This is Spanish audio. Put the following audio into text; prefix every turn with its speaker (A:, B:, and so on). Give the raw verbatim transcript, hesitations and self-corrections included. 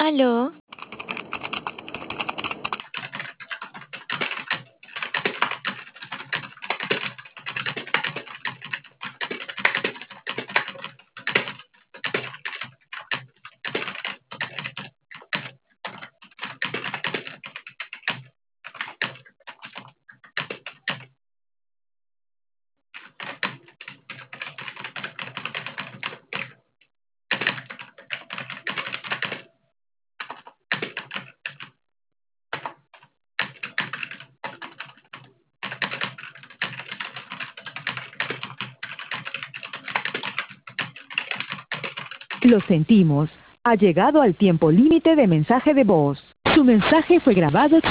A: ¿Aló?
B: Lo sentimos. Ha llegado al tiempo límite de mensaje de voz. Su mensaje fue grabado